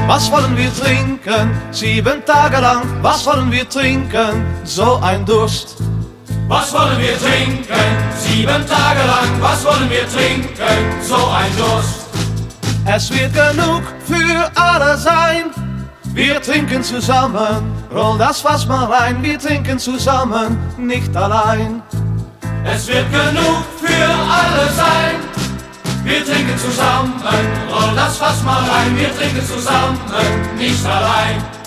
Was wollen wir trinken? 7 Tage lang. Was wollen wir trinken? So ein Durst. Was wollen wir trinken? 7 Tage lang. Was wollen wir trinken? So ein Durst. Es wird genug für alle sein. Wir trinken zusammen. Roll das Fass mal rein. Wir trinken zusammen, nicht allein. Es wird genug für alle sein. Wir trinken zusammen. Roll das Fass mal rein. Wir trinken zusammen, nicht allein.